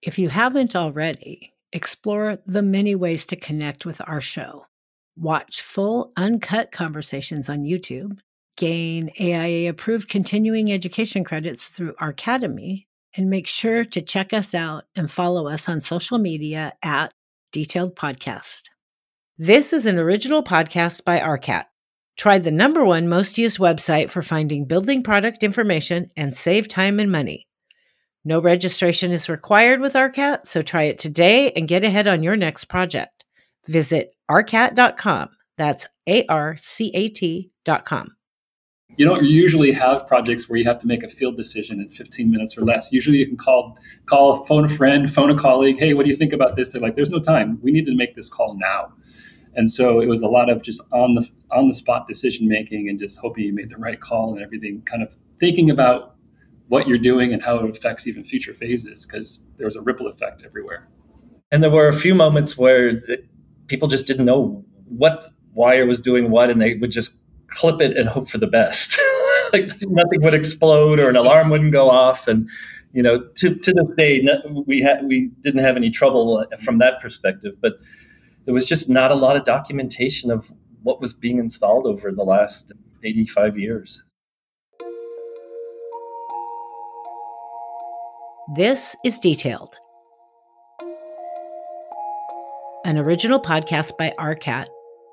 If you haven't already, explore the many ways to connect with our show. Watch full, uncut conversations on YouTube, gain AIA-approved continuing education credits through our Academy, and make sure to check us out and follow us on social media at Detailed Podcast. This is an original podcast by ARCAT. Try the #1 most used website for finding building product information and save time and money. No registration is required with ARCAT, so try it today and get ahead on your next project. Visit arcat.com. That's ARCAT.com. You don't usually have projects where you have to make a field decision in 15 minutes or less. Usually you can call, phone a friend, phone a colleague. Hey, what do you think about this? They're like, there's no time. We need to make this call now. And so it was a lot of just on the spot decision making and just hoping you made the right call and everything, kind of thinking about what you're doing and how it affects even future phases, because there was a ripple effect everywhere. And there were a few moments where people just didn't know what wire was doing what, and they would just clip it and hope for the best. Like nothing would explode or an alarm wouldn't go off. And, you know, to this day, we didn't have any trouble from that perspective, but there was just not a lot of documentation of what was being installed over the last 85 years. This is Detailed, an original podcast by ARCAT.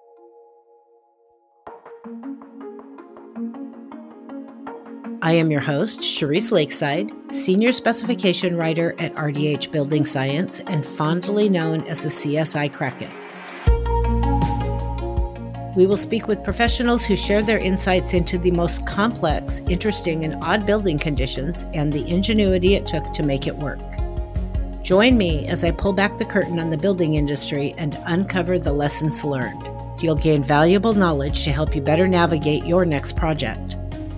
I am your host, Charisse Lakeside, Senior Specification Writer at RDH Building Science and fondly known as the CSI Kraken. We will speak with professionals who share their insights into the most complex, interesting, and odd building conditions and the ingenuity it took to make it work. Join me as I pull back the curtain on the building industry and uncover the lessons learned. You'll gain valuable knowledge to help you better navigate your next project.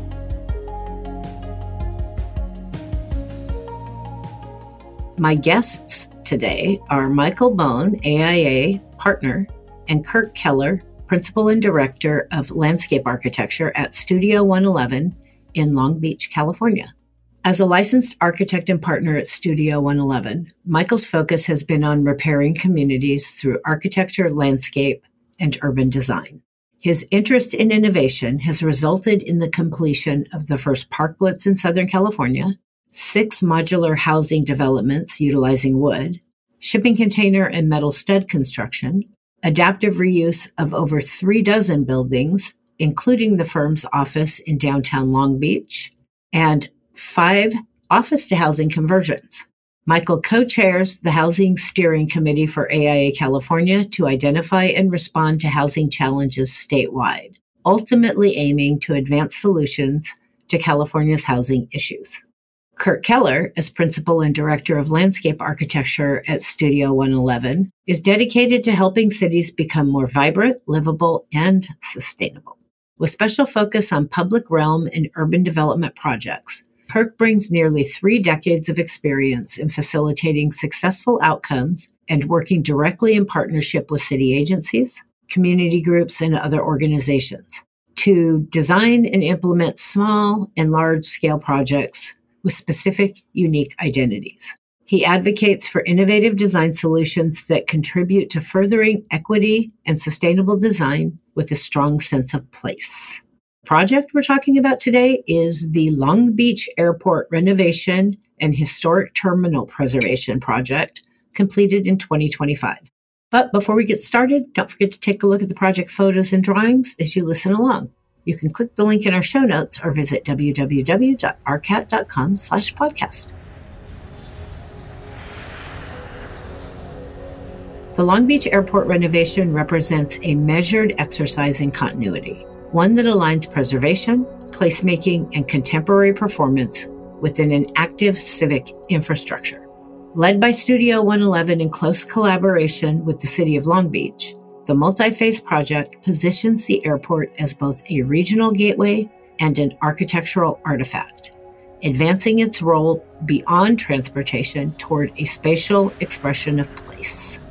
My guests today are Michael Bone, AIA partner, and Kirk Keller, Principal and Director of Landscape Architecture at Studio 111 in Long Beach, California. As a licensed architect and partner at Studio 111, Michael's focus has been on repairing communities through architecture, landscape, and urban design. His interest in innovation has resulted in the completion of the first parklets in Southern California, 6 modular housing developments utilizing wood, shipping container and metal stud construction, adaptive reuse of over 36 buildings, including the firm's office in downtown Long Beach, and 5 office-to-housing conversions. Michael co-chairs the Housing Steering Committee for AIA California to identify and respond to housing challenges statewide, ultimately aiming to advance solutions to California's housing issues. Kirk Keller, as Principal and Director of Landscape Architecture at Studio 111, is dedicated to helping cities become more vibrant, livable, and sustainable. With special focus on public realm and urban development projects, Kirk brings nearly 3 decades of experience in facilitating successful outcomes and working directly in partnership with city agencies, community groups, and other organizations to design and implement small and large-scale projects with specific, unique identities. He advocates for innovative design solutions that contribute to furthering equity and sustainable design with a strong sense of place. The project we're talking about today is the Long Beach Airport Renovation and Historic Terminal Preservation Project, completed in 2025. But before we get started, don't forget to take a look at the project photos and drawings as you listen along. You can click the link in our show notes or visit www.arcat.com/podcast. The Long Beach Airport renovation represents a measured exercise in continuity, one that aligns preservation, placemaking, and contemporary performance within an active civic infrastructure. Led by Studio 111 in close collaboration with the City of Long Beach, the multi-phase project positions the airport as both a regional gateway and an architectural artifact, advancing its role beyond transportation toward a spatial expression of place.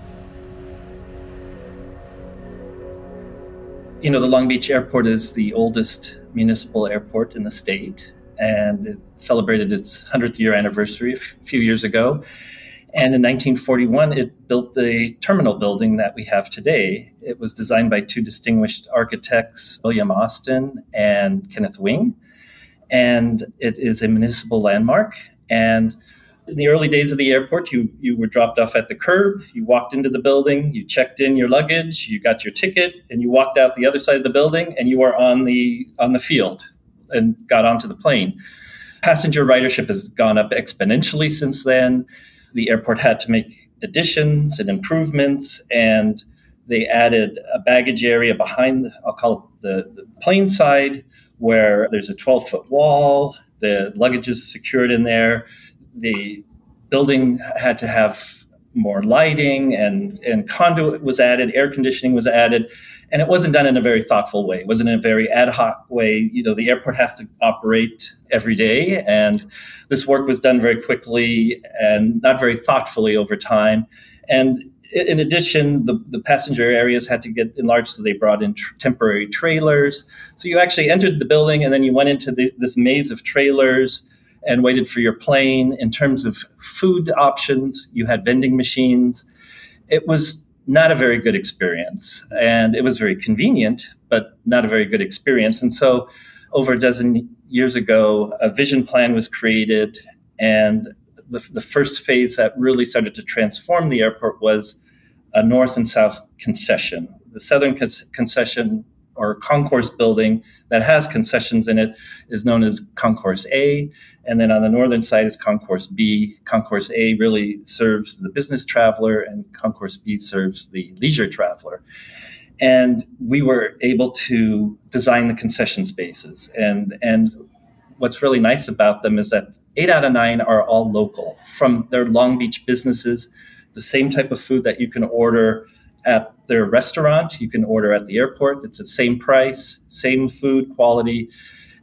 You know, the Long Beach Airport is the oldest municipal airport in the state, and it celebrated its 100th year anniversary a few years ago. And in 1941, it built the terminal building that we have today. It was designed by two distinguished architects, William Austin and Kenneth Wing. And it is a municipal landmark. And in the early days of the airport, you were dropped off at the curb, you walked into the building, you checked in your luggage, you got your ticket, and you walked out the other side of the building, and you were on the field and got onto the plane. Passenger ridership has gone up exponentially since then. The airport had to make additions and improvements, and they added a baggage area behind, I'll call it the plane side, where there's a 12-foot wall. The luggage is secured in there. The building had to have more lighting, and conduit was added, air conditioning was added, and it wasn't done in a very thoughtful way. It wasn't in a very ad hoc way. The airport has to operate every day, and this work was done very quickly and not very thoughtfully over time. And in addition, the passenger areas had to get enlarged, so they brought in temporary trailers. So you actually entered the building, and then you went into this maze of trailers and waited for your plane. In terms of food options, you had vending machines. It was not a very good experience, and it was very convenient, but not a very good experience. And so over a dozen years ago, a vision plan was created, and the first phase that really started to transform the airport was a north and south concession. The southern concession, or concourse building that has concessions in it, is known as Concourse A. And then on the northern side is Concourse B. Concourse A really serves the business traveler, and Concourse B serves the leisure traveler. And we were able to design the concession spaces. And what's really nice about them is that 8 out of 9 are all local from their Long Beach businesses. The same type of food that you can order at their restaurant, you can order at the airport. It's the same price, same food quality.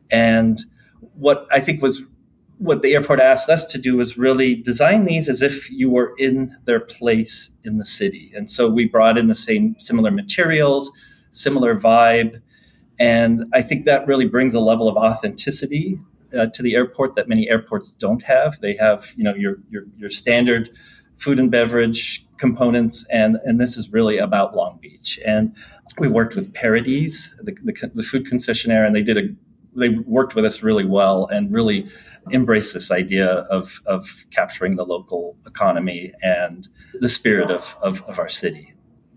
And what I think was what the airport asked us to do was really design these as if you were in their place in the city. And so we brought in the similar materials, similar vibe. And I think that really brings a level of authenticity to the airport that many airports don't have. They have, your standard food and beverage components, and this is really about Long Beach. And we worked with Paradies, the food concessionaire, and they worked with us really well and really embraced this idea of capturing the local economy and the spirit of our city.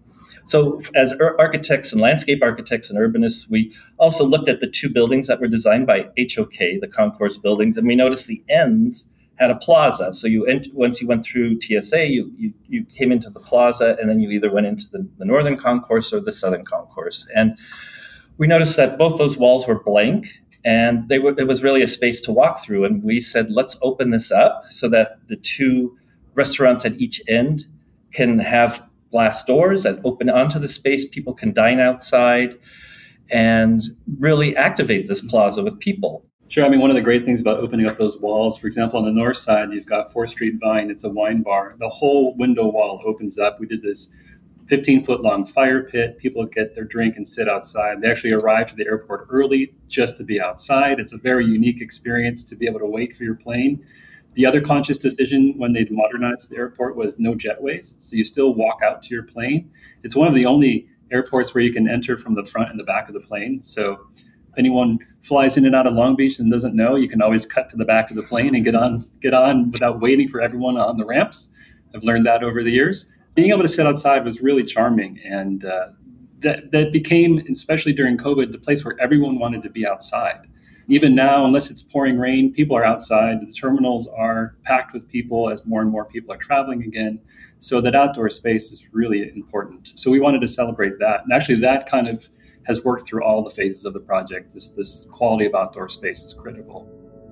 So as architects and landscape architects and urbanists, we also looked at the two buildings that were designed by HOK, the concourse buildings, and we noticed the ends had a plaza. So once you went through TSA, you came into the plaza, and then you either went into the northern concourse or the southern concourse. And we noticed that both those walls were blank, and it was really a space to walk through. And we said, let's open this up so that the two restaurants at each end can have glass doors that open onto the space. People can dine outside and really activate this plaza with people. Sure. I mean, one of the great things about opening up those walls, for example, on the north side, you've got 4th Street Vine. It's a wine bar. The whole window wall opens up. We did this 15-foot long fire pit. People get their drink and sit outside. They actually arrive to the airport early just to be outside. It's a very unique experience to be able to wait for your plane. The other conscious decision when they modernized the airport was no jetways. So you still walk out to your plane. It's one of the only airports where you can enter from the front and the back of the plane. So if anyone flies in and out of Long Beach and doesn't know, you can always cut to the back of the plane and get on without waiting for everyone on the ramps. I've learned that over the years. Being able to sit outside was really charming. And that became, especially during COVID, the place where everyone wanted to be outside. Even now, unless it's pouring rain, people are outside. The terminals are packed with people as more and more people are traveling again. So that outdoor space is really important. So we wanted to celebrate that. And actually that kind of has worked through all the phases of the project. This quality of outdoor space is critical.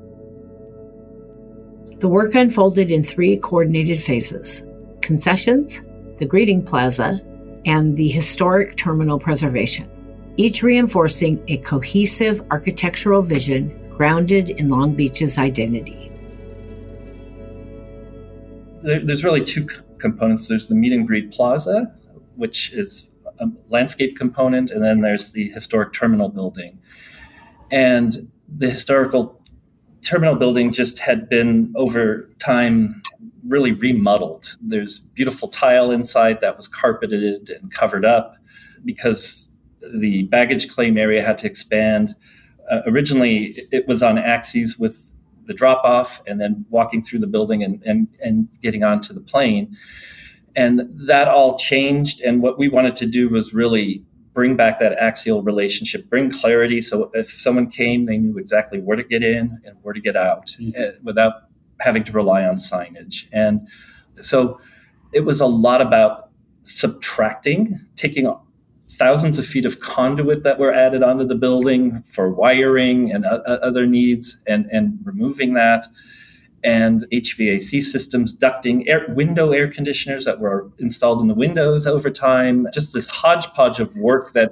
The work unfolded in 3 coordinated phases: concessions, the greeting plaza, and the historic terminal preservation, each reinforcing a cohesive architectural vision grounded in Long Beach's identity. There's really 2 components. There's the meet and greet plaza, which is a landscape component, and then there's the historic terminal building. And the historical terminal building just had been over time really remodeled. There's beautiful tile inside that was carpeted and covered up because the baggage claim area had to expand. Originally, it was on axes with the drop-off and then walking through the building and getting onto the plane. And that all changed. And what we wanted to do was really bring back that axial relationship, bring clarity. So if someone came, they knew exactly where to get in and where to get out without having to rely on signage. And so it was a lot about subtracting, taking thousands of feet of conduit that were added onto the building for wiring and other needs and removing that. And HVAC systems, ducting, window air conditioners that were installed in the windows over time. Just this hodgepodge of work that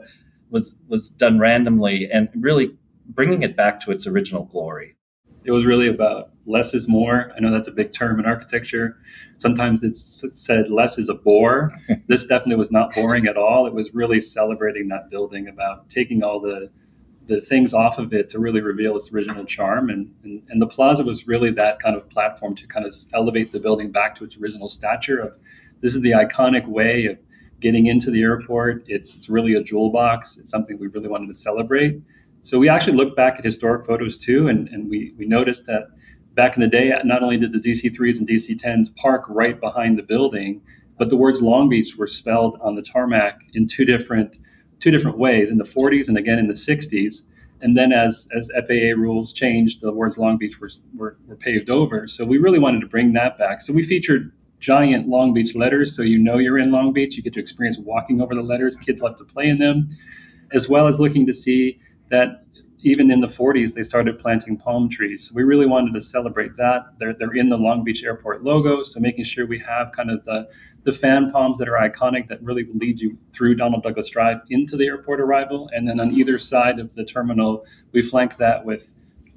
was done randomly and really bringing it back to its original glory. It was really about less is more. I know that's a big term in architecture. Sometimes it's said less is a bore. This definitely was not boring at all. It was really celebrating that building, about taking all the things off of it to really reveal its original charm. And the plaza was really that kind of platform to kind of elevate the building back to its original stature of, this is the iconic way of getting into the airport. It's really a jewel box. It's something we really wanted to celebrate. So we actually looked back at historic photos too, and we noticed that back in the day, not only did the DC-3s and DC-10s park right behind the building, but the words Long Beach were spelled on the tarmac in two different ways, in the 40s and again in the 60s. And then as FAA rules changed, the words Long Beach were paved over. So we really wanted to bring that back. So we featured giant Long Beach letters, so you know you're in Long Beach. You get to experience walking over the letters. Kids love to play in them, as well as looking to see that even in the 40s, they started planting palm trees. So we really wanted to celebrate that. They're in the Long Beach Airport logo, so making sure we have kind of the fan palms that are iconic that really lead you through Donald Douglas Drive into the airport arrival. And then on either side of the terminal, we flank that with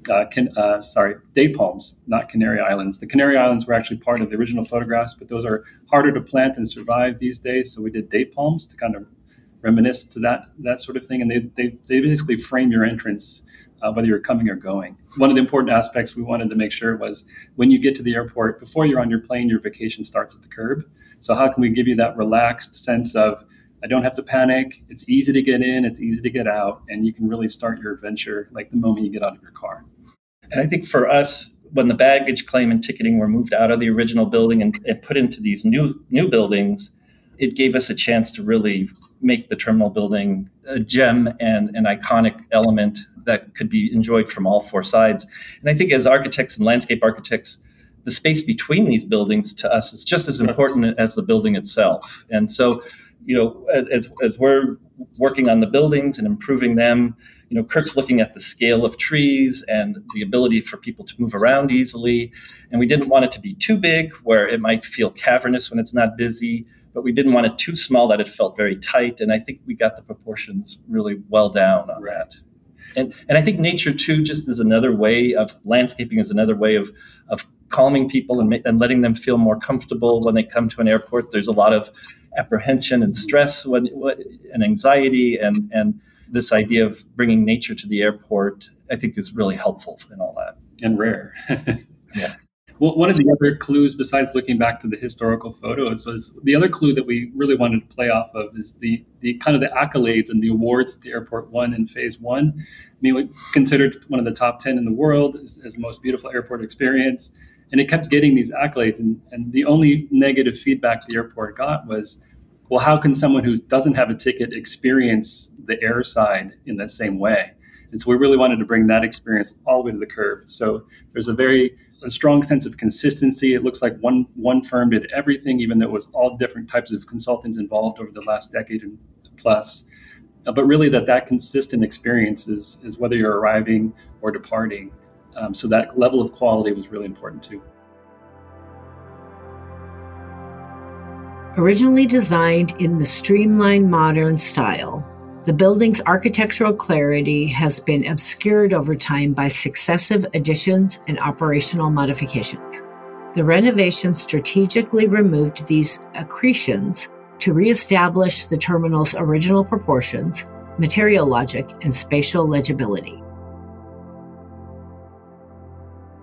date palms, not Canary Islands. The Canary Islands were actually part of the original photographs, but those are harder to plant and survive these days. So we did date palms to kind of reminisce to that sort of thing. And they basically frame your entrance, whether you're coming or going. One of the important aspects we wanted to make sure was when you get to the airport, before you're on your plane, your vacation starts at the curb. So how can we give you that relaxed sense of, I don't have to panic, it's easy to get in, it's easy to get out, and you can really start your adventure like the moment you get out of your car. And I think for us, when the baggage claim and ticketing were moved out of the original building and put into these new buildings, it gave us a chance to really make the terminal building a gem and an iconic element that could be enjoyed from all four sides. And I think as architects and landscape architects, the space between these buildings to us is just as important as the building itself. And so, as we're working on the buildings and improving them, Kirk's looking at the scale of trees and the ability for people to move around easily. And we didn't want it to be too big where it might feel cavernous when it's not busy, but we didn't want it too small that it felt very tight. And I think we got the proportions really well down on that. And I think nature too, just is another way of landscaping, is another way of calming people and letting them feel more comfortable when they come to an airport. There's a lot of apprehension and stress and anxiety, and this idea of bringing nature to the airport, I think, is really helpful in all that. And rare. Yeah. Well, one of the other clues, besides looking back to the historical photos, is the other clue that we really wanted to play off of is the kind of the accolades and the awards that the airport won in phase one. I mean, we considered one of the top 10 in the world as the most beautiful airport experience. And it kept getting these accolades. And the only negative feedback the airport got was, well, how can someone who doesn't have a ticket experience the airside in that same way? And so we really wanted to bring that experience all the way to the curb. So there's a strong sense of consistency. It looks like one firm did everything, even though it was all different types of consultants involved over the last decade and plus. But really that consistent experience is whether you're arriving or departing. So that level of quality was really important too. Originally designed in the streamlined modern style, the building's architectural clarity has been obscured over time by successive additions and operational modifications. The renovation strategically removed these accretions to reestablish the terminal's original proportions, material logic, and spatial legibility.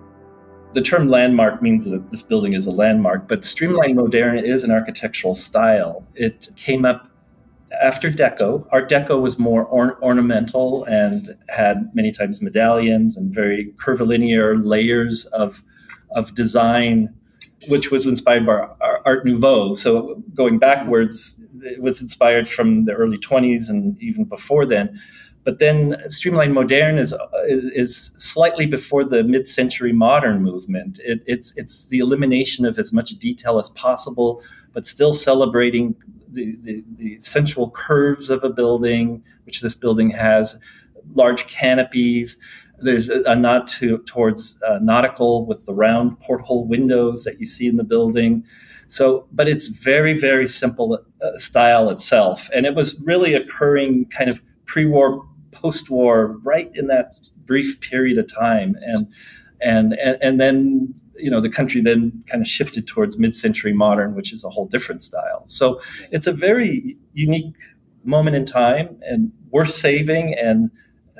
The term landmark means that this building is a landmark, but streamlined moderne is an architectural style. It came up after Deco. Art Deco was more ornamental and had many times medallions and very curvilinear layers of design, which was inspired by Art Nouveau. So going backwards, it was inspired from the early 20s and even before then. But then streamlined moderne is slightly before the mid-century modern movement. It's the elimination of as much detail as possible, but still celebrating the sensual curves of a building, which this building has, large canopies. There's a nod towards nautical with the round porthole windows that you see in the building. So, but it's very, very simple style itself. And it was really occurring kind of pre-war, post-war, right in that brief period of time. And then, the country then kind of shifted towards mid-century modern, which is a whole different style. So it's a very unique moment in time and worth saving. And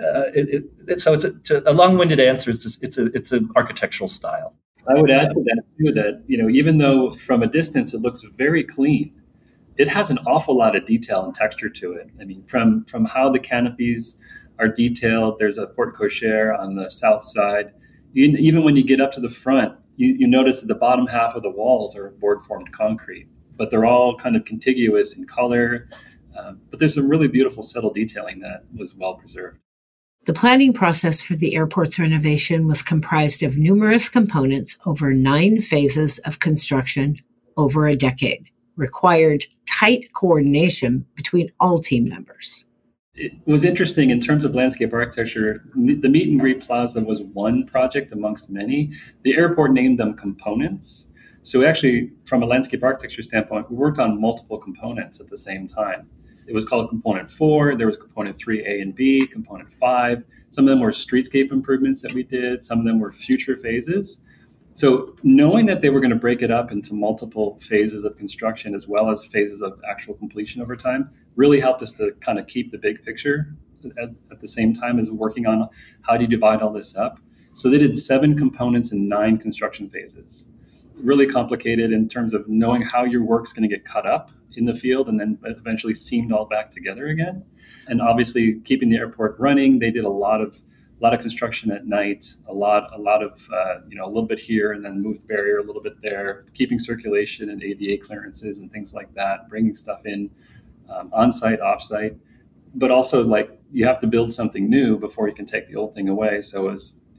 so it's a long-winded answer. It's an architectural style. I would add to that too that, even though from a distance it looks very clean, it has an awful lot of detail and texture to it. I mean, from how the canopies are detailed, there's a porte cochere on the south side. Even when you get up to the front, you notice that the bottom half of the walls are board-formed concrete, but they're all kind of contiguous in color. But there's some really beautiful subtle detailing that was well preserved. The planning process for the airport's renovation was comprised of numerous components over 9 phases of construction over a decade, required tight coordination between all team members. It was interesting in terms of landscape architecture. The Meet and Greet Plaza was one project amongst many. The airport named them components. So actually, from a landscape architecture standpoint, we worked on multiple components at the same time. It was called Component 4. There was Component 3A and B, Component 5. Some of them were streetscape improvements that we did. Some of them were future phases. So knowing that they were going to break it up into multiple phases of construction as well as phases of actual completion over time really helped us to kind of keep the big picture at the same time as working on how do you divide all this up. So they did 7 components and 9 construction phases. Really complicated in terms of knowing how your work's going to get cut up in the field and then eventually seamed all back together again. And obviously keeping the airport running, they did a lot of construction at night, a lot of a little bit here and then moved the barrier a little bit there, keeping circulation and ADA clearances and things like that, bringing stuff in on-site, off-site, but also like you have to build something new before you can take the old thing away. So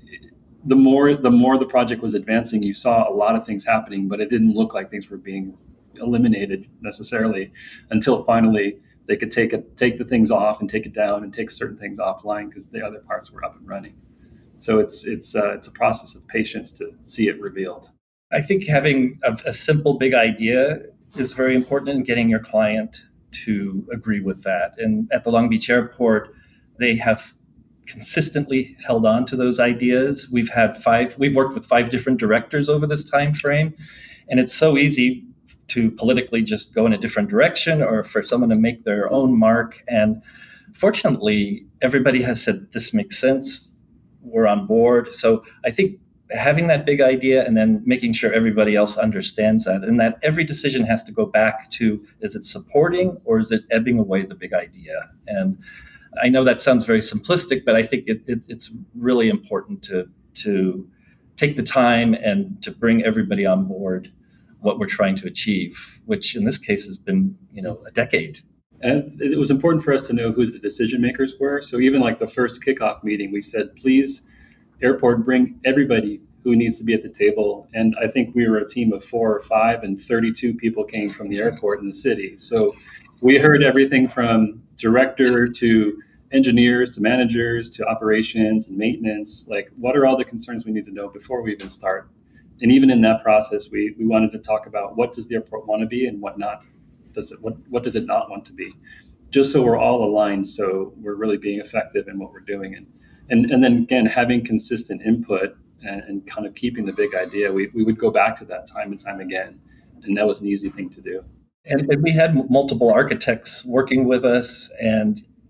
the more the project was advancing, you saw a lot of things happening, but it didn't look like things were being eliminated necessarily until finally they could take the things off and take it down and take certain things offline because the other parts were up and running. So it's a process of patience to see it revealed. I think having a simple big idea is very important in getting your client to agree with that. And at the Long Beach Airport, they have consistently held on to those ideas. We've worked with 5 different directors over this time frame, and it's so easy to politically just go in a different direction or for someone to make their own mark. And fortunately, everybody has said, this makes sense, we're on board. So I think having that big idea and then making sure everybody else understands that, and that every decision has to go back to, is it supporting or is it ebbing away the big idea? And I know that sounds very simplistic, but I think it's really important to take the time and to bring everybody on board what we're trying to achieve, which in this case has been, a decade. And it was important for us to know who the decision makers were. So even like the first kickoff meeting, we said, please, airport, bring everybody who needs to be at the table. And I think we were a team of 4 or 5 and 32 people came from the airport in the city. So we heard everything from director to engineers to managers to operations and maintenance. Like, what are all the concerns we need to know before we even start? And even in that process, we wanted to talk about what does the airport want to be and what does it not want to be, just so we're all aligned, so we're really being effective in what we're doing. And then again, having consistent input and kind of keeping the big idea, we would go back to that time and time again. And that was an easy thing to do. And we had multiple architects working with us, and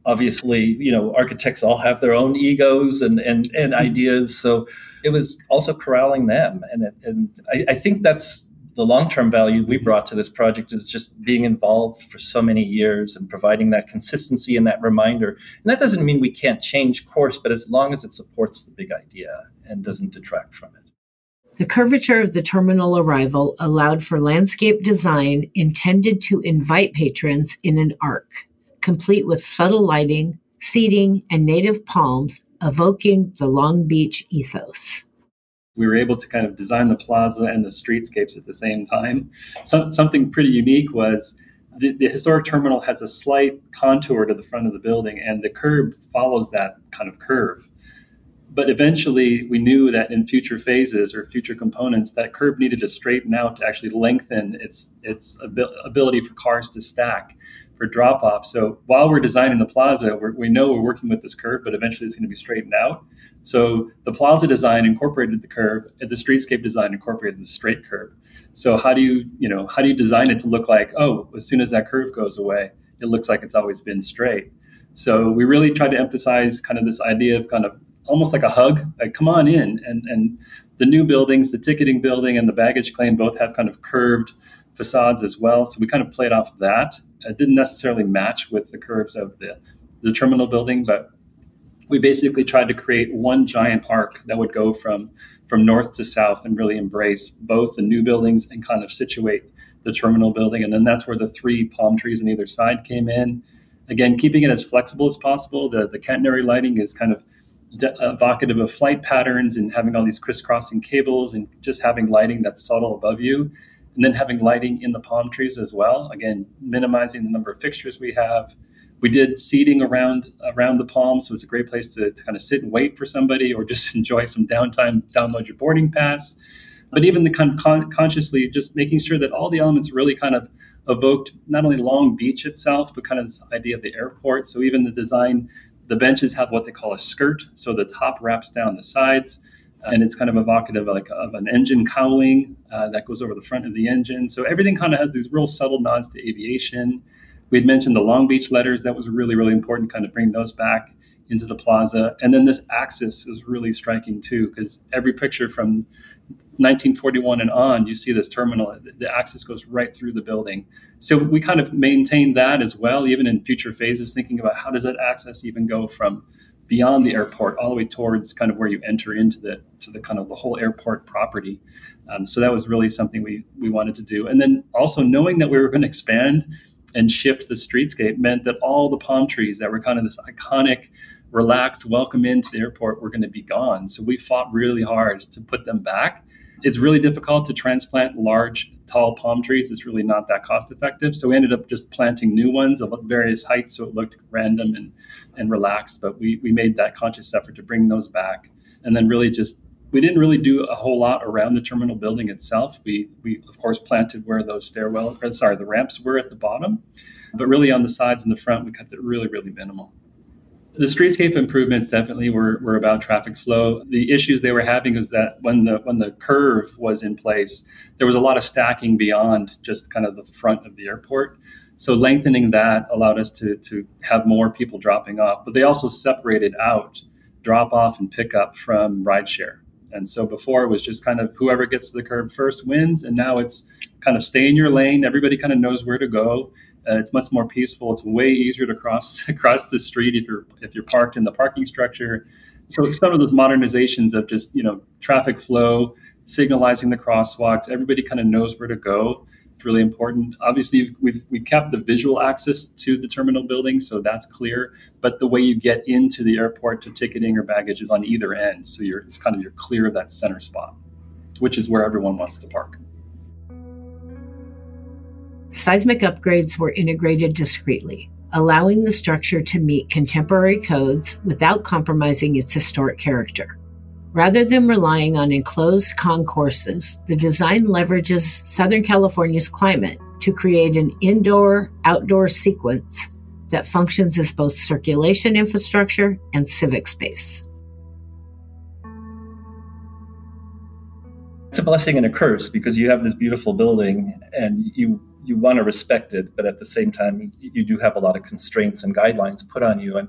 obviously, architects all have their own egos and ideas. So it was also corralling them. And I think that's the long-term value we brought to this project, is just being involved for so many years and providing that consistency and that reminder. And that doesn't mean we can't change course, but as long as it supports the big idea and doesn't detract from it. The curvature of the terminal arrival allowed for landscape design intended to invite patrons in an arc, complete with subtle lighting, seating, and native palms, evoking the Long Beach ethos. We were able to kind of design the plaza and the streetscapes at the same time. Something pretty unique was the historic terminal has a slight contour to the front of the building, and the curb follows that kind of curve. But eventually, we knew that in future phases or future components, that curb needed to straighten out to actually lengthen its ability for cars to stack for drop-off. So while we're designing the plaza, we know we're working with this curve, but eventually it's going to be straightened out. So the plaza design incorporated the curve, and the streetscape design incorporated the straight curve. So how do you design it to look like, as soon as that curve goes away, it looks like it's always been straight? So we really tried to emphasize kind of this idea of kind of almost like a hug, like come on in. And the new buildings, the ticketing building and the baggage claim, both have kind of curved facades as well. So we kind of played off of that. It didn't necessarily match with the curves of the terminal building, but we basically tried to create one giant arc that would go from north to south and really embrace both the new buildings and kind of situate the terminal building. And then that's where the 3 palm trees on either side came in. Again, keeping it as flexible as possible. The catenary lighting is kind of evocative of flight patterns and having all these crisscrossing cables and just having lighting that's subtle above you. And then having lighting in the palm trees as well. Again, minimizing the number of fixtures we have. We did seating around the palms, so it's a great place to kind of sit and wait for somebody or just enjoy some downtime, download your boarding pass. But even the kind of consciously just making sure that all the elements really kind of evoked not only Long Beach itself, but kind of this idea of the airport. So even the design, the benches have what they call a skirt. So the top wraps down the sides, and it's kind of evocative of an engine cowling that goes over the front of the engine. So everything kind of has these real subtle nods to aviation. We had mentioned the Long Beach letters. That was really, really important, kind of bring those back into the plaza. And then this axis is really striking too, because every picture from 1941 and on, you see this terminal, the axis goes right through the building. So we kind of maintained that as well, even in future phases, thinking about how does that access even go from beyond the airport all the way towards kind of where you enter into the kind of the whole airport property. So that was really something we wanted to do. And then also knowing that we were going to expand and shift the streetscape meant that all the palm trees that were kind of this iconic, relaxed welcome into the airport were going to be gone. So we fought really hard to put them back. It's really difficult to transplant large, tall palm trees. It's really not that cost effective. So we ended up just planting new ones of various heights so it looked random and relaxed. But we made that conscious effort to bring those back. And then really we didn't really do a whole lot around the terminal building itself. We of course planted where those the ramps were at the bottom. But really on the sides and the front, we kept it really, really minimal. The streetscape improvements definitely were about traffic flow. The issues they were having was that when the curve was in place, there was a lot of stacking beyond just kind of the front of the airport. So lengthening that allowed us to have more people dropping off. But they also separated out drop off and pick up from rideshare. And so before it was just kind of whoever gets to the curb first wins. And now it's kind of stay in your lane. Everybody kind of knows where to go. It's much more peaceful. It's way easier to cross the street if you're parked in the parking structure. So some of those modernizations of just traffic flow, signalizing the crosswalks, everybody kind of knows where to go. It's really important. Obviously, we've kept the visual access to the terminal building, so that's clear. But the way you get into the airport to ticketing or baggage is on either end, so you're clear of that center spot, which is where everyone wants to park. Seismic upgrades were integrated discreetly, allowing the structure to meet contemporary codes without compromising its historic character. Rather than relying on enclosed concourses, the design leverages Southern California's climate to create an indoor-outdoor sequence that functions as both circulation infrastructure and civic space. It's a blessing and a curse because you have this beautiful building and you you want to respect it, but at the same time, you do have a lot of constraints and guidelines put on you. And,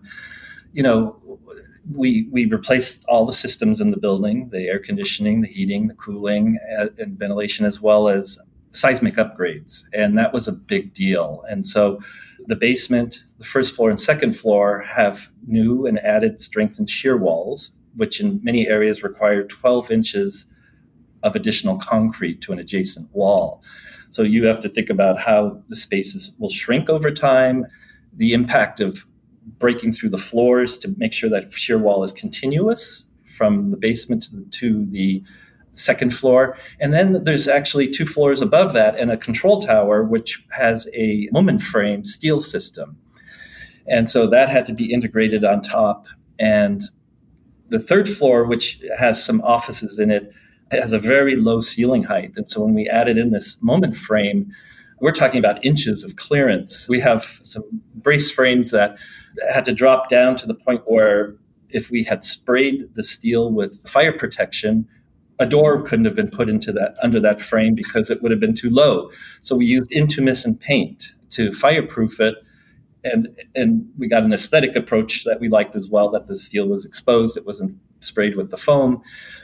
we replaced all the systems in the building, the air conditioning, the heating, the cooling, and ventilation, as well as seismic upgrades. And that was a big deal. And so the basement, the first floor and second floor have new and added strengthened shear walls, which in many areas require 12 inches of additional concrete to an adjacent wall. So you have to think about how the spaces will shrink over time, the impact of breaking through the floors to make sure that shear wall is continuous from the basement to the second floor. And then there's actually 2 floors above that and a control tower, which has a moment frame steel system. And so that had to be integrated on top. And the third floor, which has some offices in it, has a very low ceiling height. And so when we added in this moment frame, we're talking about inches of clearance. We have some brace frames that had to drop down to the point where if we had sprayed the steel with fire protection, a door couldn't have been put into that under that frame because it would have been too low. So we used intumescent paint to fireproof it. And we got an aesthetic approach that we liked as well, that the steel was exposed. It wasn't sprayed with the foam.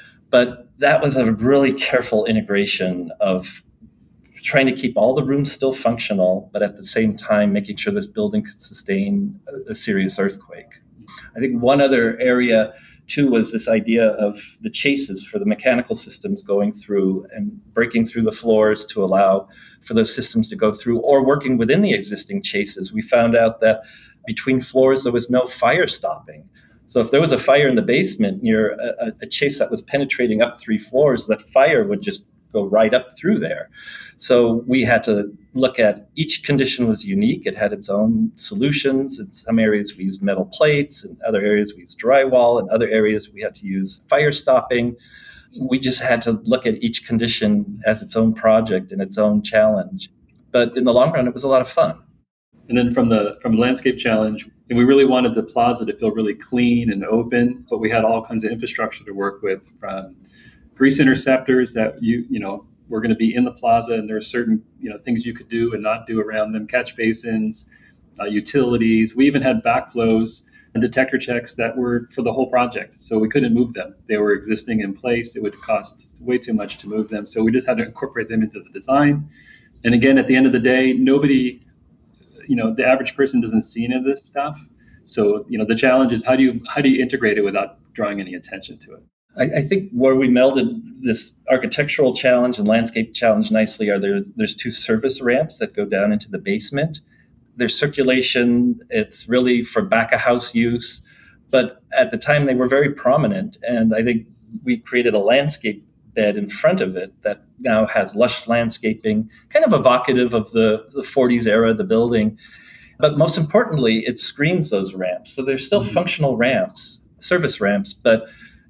But that was a really careful integration of trying to keep all the rooms still functional, but at the same time, making sure this building could sustain a serious earthquake. I think one other area, too, was this idea of the chases for the mechanical systems going through and breaking through the floors to allow for those systems to go through, or working within the existing chases. We found out that between floors, there was no fire stopping. So if there was a fire in the basement near a chase that was penetrating up 3 floors, that fire would just go right up through there. So we had to look at each condition was unique. It had its own solutions. In some areas we used metal plates, in other areas we used drywall, in other areas we had to use fire stopping. We just had to look at each condition as its own project and its own challenge. But in the long run, it was a lot of fun. And then from the landscape challenge, and we really wanted the plaza to feel really clean and open, but we had all kinds of infrastructure to work with, from grease interceptors that were going to be in the plaza, and there are certain things you could do and not do around them, catch basins, utilities. We even had backflows and detector checks that were for the whole project, so we couldn't move them. They were existing in place. It would cost way too much to move them, so we just had to incorporate them into the design. And again, at the end of the day, nobody, the average person doesn't see any of this stuff. So the challenge is how do you integrate it without drawing any attention to it? I think where we melded this architectural challenge and landscape challenge nicely are there's 2 service ramps that go down into the basement. There's circulation. It's really for back of house use. But at the time, they were very prominent. And I think we created a landscape bed in front of it that now has lush landscaping, kind of evocative of the 40s era of the building. But most importantly, it screens those ramps. So they're still functional ramps, service ramps, but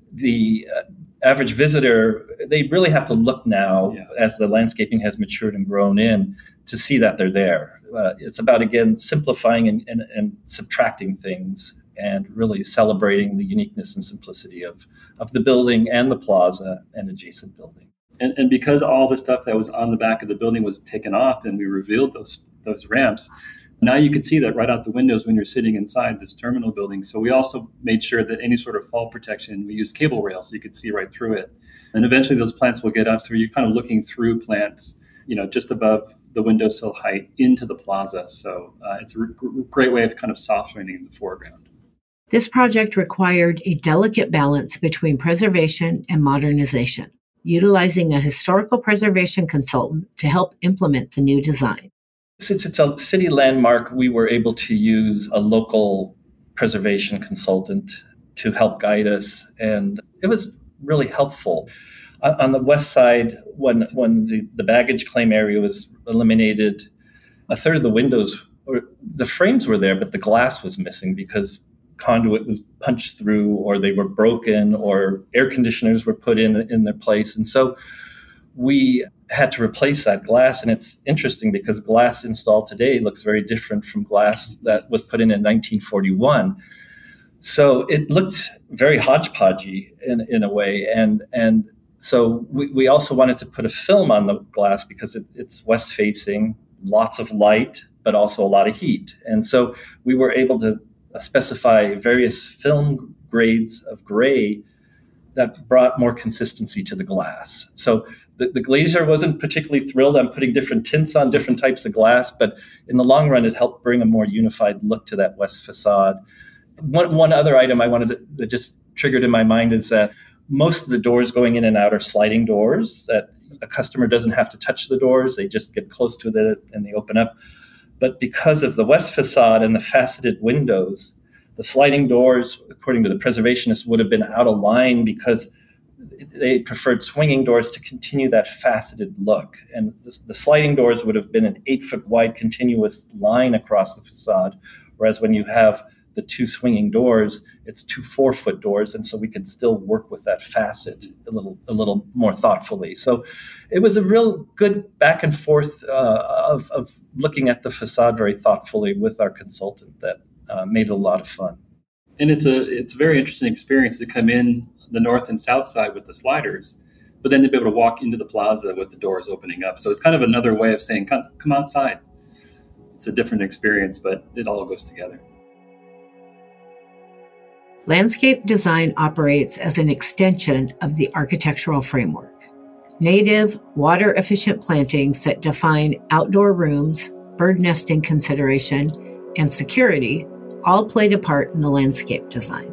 the average visitor, they really have to look now as the landscaping has matured and grown in to see that they're there. It's about, again, simplifying and subtracting things and really celebrating the uniqueness and simplicity of the building and the plaza and adjacent building. And because all the stuff that was on the back of the building was taken off and we revealed those ramps, now you can see that right out the windows when you're sitting inside this terminal building. So we also made sure that any sort of fall protection, we used cable rails so you could see right through it. And eventually those plants will get up, so you're kind of looking through plants, just above the windowsill height into the plaza. So it's a great way of kind of softening the foreground. This project required a delicate balance between preservation and modernization, utilizing a historical preservation consultant to help implement the new design. Since it's a city landmark, we were able to use a local preservation consultant to help guide us, and it was really helpful. On the west side, when the baggage claim area was eliminated, a third of the windows, the frames were there, but the glass was missing because conduit was punched through, or they were broken, or air conditioners were put in their place. And so we had to replace that glass. And it's interesting because glass installed today looks very different from glass that was put in 1941. So it looked very hodgepodgey in a way. And so we also wanted to put a film on the glass because it's west facing. lots of light, but also a lot of heat. And so we were able to specify various film grades of gray that brought more consistency to the glass. So the glazier wasn't particularly thrilled on putting different tints on different types of glass, but in the long run, it helped bring a more unified look to that west facade. One other item I wanted that just triggered in my mind is that most of the doors going in and out are sliding doors, that a customer doesn't have to touch the doors. They just get close to it and they open up. But because of the west facade and the faceted windows, the sliding doors, according to the preservationists, would have been out of line because they preferred swinging doors to continue that faceted look. And the sliding doors would have been an 8-foot wide continuous line across the facade, whereas when you have the two swinging doors, it's two 4-foot doors, and so we could still work with that facet a little more thoughtfully. So it was a real good back and forth of looking at the facade very thoughtfully with our consultant that made it a lot of fun. And it's a very interesting experience to come in the north and south side with the sliders, but then to be able to walk into the plaza with the doors opening up. So it's kind of another way of saying, come outside. It's a different experience, but it all goes together. Landscape design operates as an extension of the architectural framework. Native, water-efficient plantings that define outdoor rooms, bird nesting consideration, and security all played a part in the landscape design.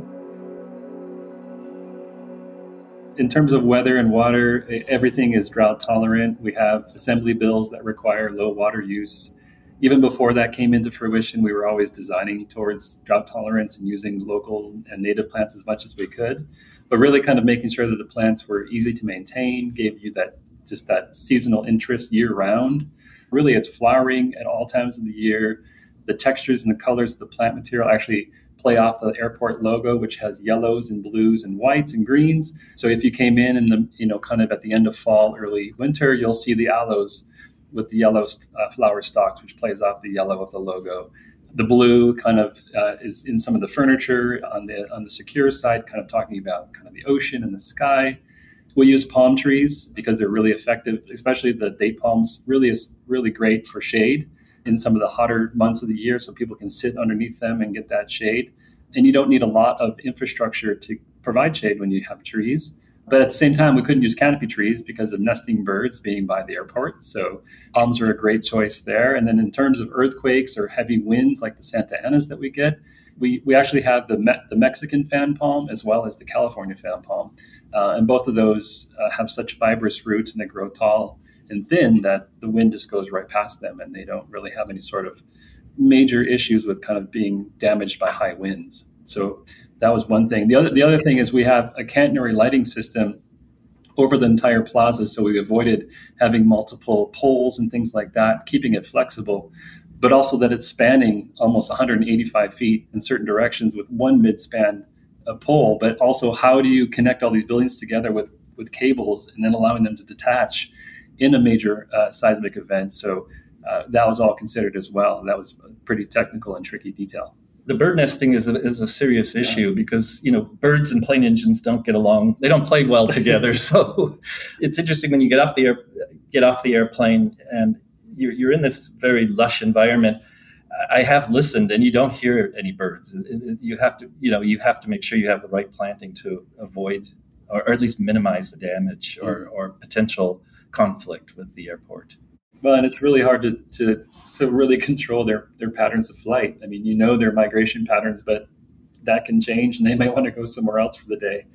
In terms of weather and water, everything is drought tolerant. We have assembly bills that require low water use. Even before that came into fruition, we were always designing towards drought tolerance and using local and native plants as much as we could, but really kind of making sure that the plants were easy to maintain, gave you that seasonal interest year round. Really, it's flowering at all times of the year. The textures and the colors of the plant material actually play off the airport logo, which has yellows and blues and whites and greens. So if you came in the, kind of at the end of fall, early winter, you'll see the aloes with the yellow flower stalks, which plays off the yellow of the logo. The blue kind of is in some of the furniture on the secure side, kind of talking about kind of the ocean and the sky. We use palm trees because they're really effective, especially the date palms is really great for shade in some of the hotter months of the year, so people can sit underneath them and get that shade. And you don't need a lot of infrastructure to provide shade when you have trees. But at the same time, we couldn't use canopy trees because of nesting birds being by the airport. So palms are a great choice there. And then in terms of earthquakes or heavy winds like the Santa Anas that we get, we actually have the Mexican fan palm as well as the California fan palm. And both of those have such fibrous roots and they grow tall and thin that the wind just goes right past them and they don't really have any sort of major issues with kind of being damaged by high winds. So that was one thing. The other thing is we have a catenary lighting system over the entire plaza, so we avoided having multiple poles and things like that, keeping it flexible, but also that it's spanning almost 185 feet in certain directions with one mid-span pole. But also, how do you connect all these buildings together with cables and then allowing them to detach in a major seismic event? So that was all considered as well. That was a pretty technical and tricky detail. The bird nesting is a serious issue because, birds and plane engines don't get along. They don't play well together. So it's interesting when you get off the airplane and you're in this very lush environment. I have listened and you don't hear any birds. You have to make sure you have the right planting to avoid or at least minimize the damage or potential conflict with the airport. Well, and it's really hard to really control their patterns of flight. I mean, their migration patterns, but that can change and they might want to go somewhere else for the day.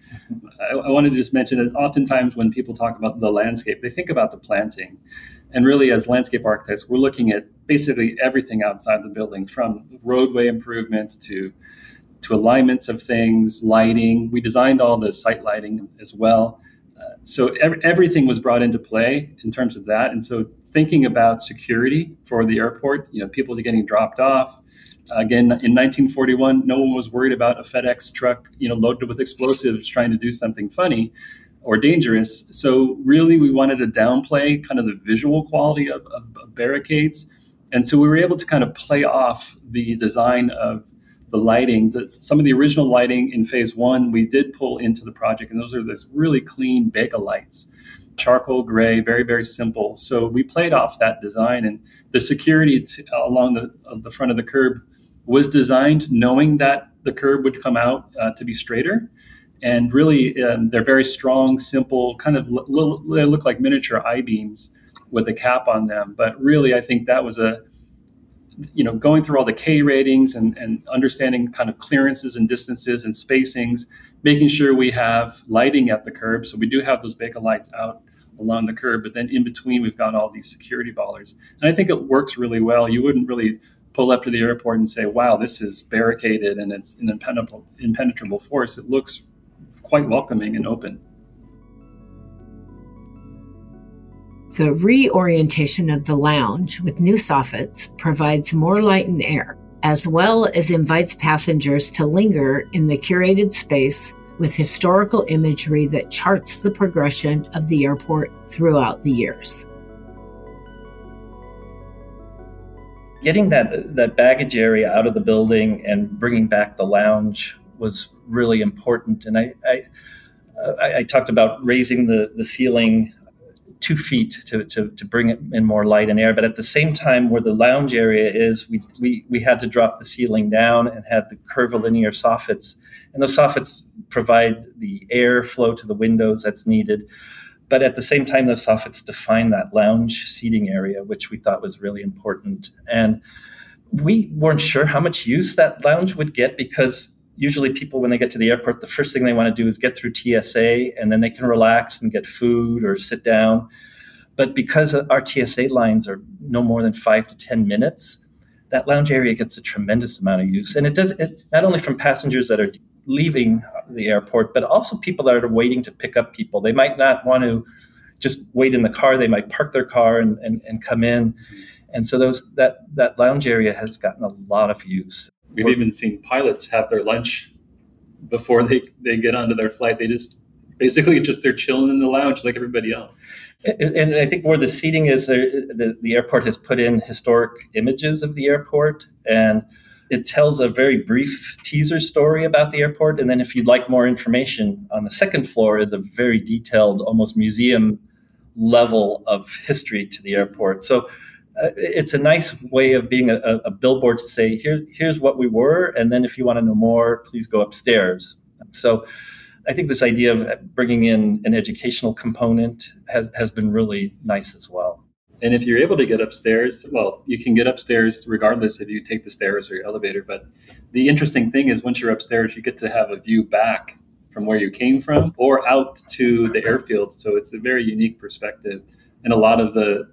I wanted to just mention that oftentimes when people talk about the landscape, they think about the planting. And really, as landscape architects, we're looking at basically everything outside the building, from roadway improvements to alignments of things, lighting. We designed all the site lighting as well. So everything was brought into play in terms of that. And so thinking about security for the airport, people getting dropped off. Again, in 1941, no one was worried about a FedEx truck, loaded with explosives trying to do something funny or dangerous. So really, we wanted to downplay kind of the visual quality of barricades. And so we were able to kind of play off the design of the lighting. Some of the original lighting in phase one, we did pull into the project, and those are this really clean Bega lights. charcoal gray, very, very simple. So we played off that design, and the security along the front of the curb was designed knowing that the curb would come out to be straighter. And really, they're very strong, simple, kind of they look like miniature I-beams with a cap on them. But really, I think that was going through all the K ratings and understanding kind of clearances and distances and spacings, making sure we have lighting at the curb. So we do have those Bakelite lights out along the curb, but then in between, we've got all these security bollards. And I think it works really well. You wouldn't really pull up to the airport and say, wow, this is barricaded and it's an impenetrable force. It looks quite welcoming and open. The reorientation of the lounge with new soffits provides more light and air, as well as invites passengers to linger in the curated space with historical imagery that charts the progression of the airport throughout the years. Getting that baggage area out of the building and bringing back the lounge was really important. And I talked about raising the ceiling 2 feet to bring it in more light and air. But at the same time, where the lounge area is, we had to drop the ceiling down and had the curvilinear soffits. And those soffits provide the air flow to the windows that's needed. But at the same time, those soffits define that lounge seating area, which we thought was really important. And we weren't sure how much use that lounge would get, because usually people, when they get to the airport, the first thing they want to do is get through TSA, and then they can relax and get food or sit down. But because our TSA lines are no more than 5 to 10 minutes, that lounge area gets a tremendous amount of use. And it does it not only from passengers that are leaving the airport, but also people that are waiting to pick up people. They might not want to just wait in the car. They might park their car and come in. And so that lounge area has gotten a lot of use. We've even seen pilots have their lunch before they get onto their flight. They just basically they're chilling in the lounge like everybody else. And I think where the seating is, the airport has put in historic images of the airport, and it tells a very brief teaser story about the airport. And then if you'd like more information, on the second floor is a very detailed, almost museum level of history to the airport. So it's a nice way of being a billboard to say, here's what we were, and then if you want to know more, please go upstairs. So I think this idea of bringing in an educational component has been really nice as well. And if you're able to get upstairs, well, you can get upstairs regardless if you take the stairs or your elevator. But the interesting thing is, once you're upstairs, you get to have a view back from where you came from or out to the airfield. So it's a very unique perspective. And a lot of the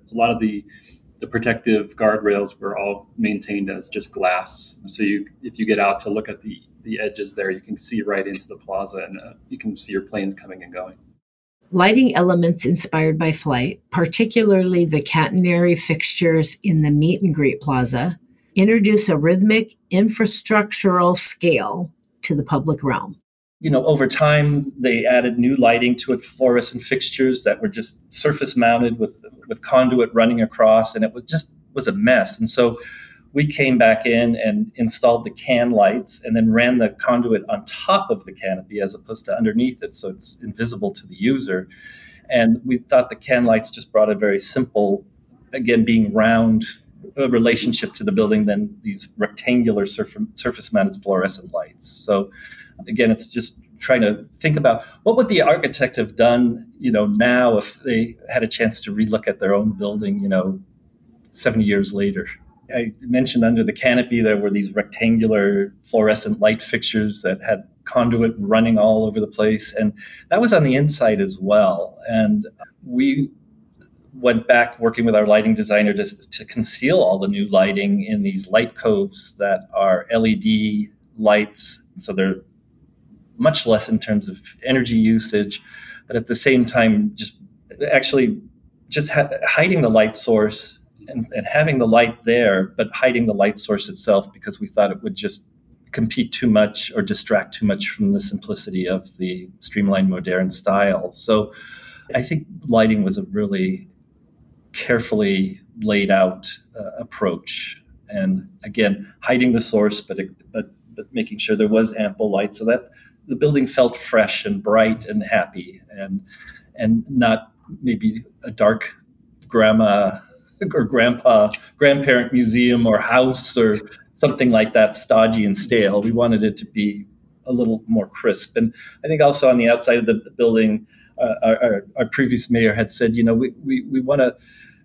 protective guardrails were all maintained as just glass. So if you get out to look at the edges there, you can see right into the plaza, and you can see your planes coming and going. Lighting elements inspired by flight, particularly the catenary fixtures in the meet and greet plaza, introduce a rhythmic infrastructural scale to the public realm. Over time, they added new lighting to it, fluorescent fixtures that were just surface mounted with conduit running across, and it was a mess. And so we came back in and installed the can lights and then ran the conduit on top of the canopy as opposed to underneath it, so it's invisible to the user. And we thought the can lights just brought a very simple, again, being round, relationship to the building than these rectangular surface-mounted fluorescent lights. So again, it's just trying to think about what would the architect have done, now if they had a chance to relook at their own building, 70 years later. I mentioned under the canopy there were these rectangular fluorescent light fixtures that had conduit running all over the place, and that was on the inside as well. And we went back working with our lighting designer to conceal all the new lighting in these light coves that are LED lights, so they're much less in terms of energy usage, but at the same time just hiding the light source and having the light there, but hiding the light source itself, because we thought it would just compete too much or distract too much from the simplicity of the streamlined modern style. So I think lighting was a really carefully laid out approach. And again, hiding the source, but making sure there was ample light so that the building felt fresh and bright and happy and not maybe a dark grandma or grandparent museum or house or something like that, stodgy and stale. We wanted it to be a little more crisp. And I think also on the outside of the building, our previous mayor had said, we want to,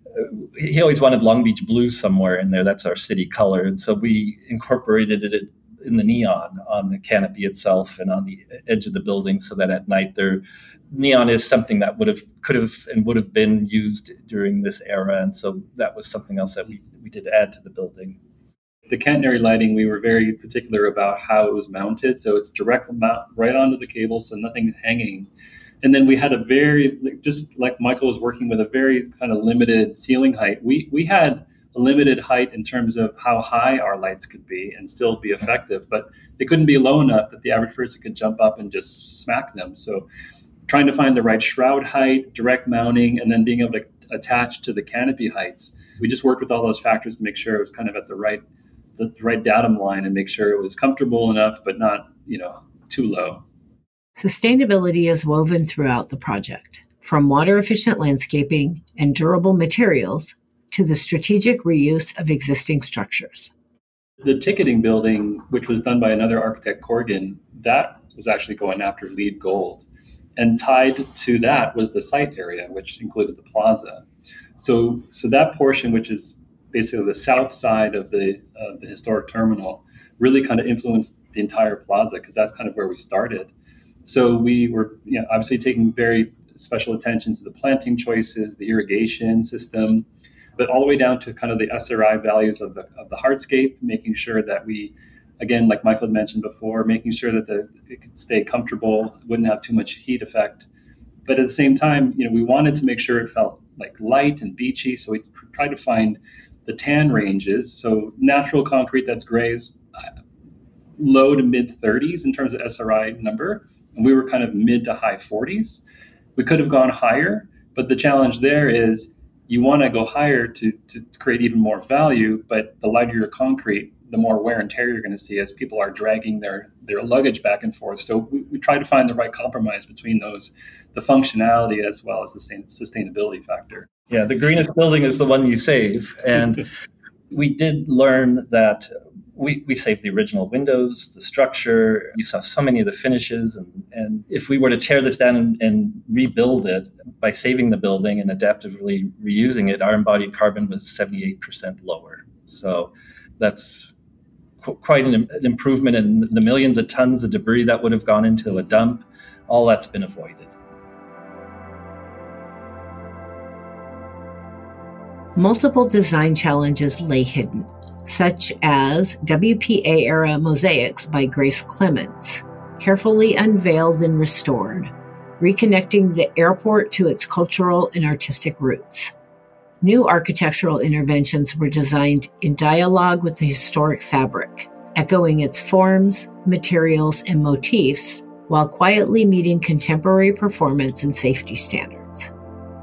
he always wanted Long Beach blue somewhere in there. That's our city color. And so we incorporated it in the neon on the canopy itself and on the edge of the building, so that at night neon is something that could have been used during this era. And so that was something else that we did add to the building. The catenary lighting, we were very particular about how it was mounted. So it's direct mount right onto the cable, so nothing hanging. And then we had a very, just like Michael was working with, a very kind of limited ceiling height. We had a limited height in terms of how high our lights could be and still be effective, but they couldn't be low enough that the average person could jump up and just smack them. So trying to find the right shroud height, direct mounting, and then being able to attach to the canopy heights. We just worked with all those factors to make sure it was kind of at the right datum line and make sure it was comfortable enough, but not, too low. Sustainability is woven throughout the project, from water-efficient landscaping and durable materials to the strategic reuse of existing structures. The ticketing building, which was done by another architect, Corrigan, that was actually going after LEED Gold. And tied to that was the site area, which included the plaza. So that portion, which is basically the south side of the historic terminal, really kind of influenced the entire plaza, because that's kind of where we started. So we were obviously taking very special attention to the planting choices, the irrigation system, but all the way down to kind of the SRI values of the hardscape, making sure that we, again, like Michael had mentioned before, making sure that it could stay comfortable, wouldn't have too much heat effect. But at the same time, we wanted to make sure it felt like light and beachy. So we tried to find the tan ranges. So natural concrete that's gray is low to mid 30s in terms of SRI number. And we were kind of mid to high 40s. We could have gone higher, but the challenge there is you want to go higher to create even more value, but the lighter your concrete, the more wear and tear you're going to see as people are dragging their luggage back and forth. So we try to find the right compromise between those, the functionality as well as the sustainability factor. Yeah, the greenest building is the one you save. And we did learn that we saved the original windows, the structure. You saw so many of the finishes. And if we were to tear this down and rebuild it by saving the building and adaptively reusing it, our embodied carbon was 78% lower. So that's quite an improvement in the millions of tons of debris that would have gone into a dump. All that's been avoided. Multiple design challenges lay hidden, such as WPA-era mosaics by Grace Clements, carefully unveiled and restored, reconnecting the airport to its cultural and artistic roots. New architectural interventions were designed in dialogue with the historic fabric, echoing its forms, materials, and motifs, while quietly meeting contemporary performance and safety standards.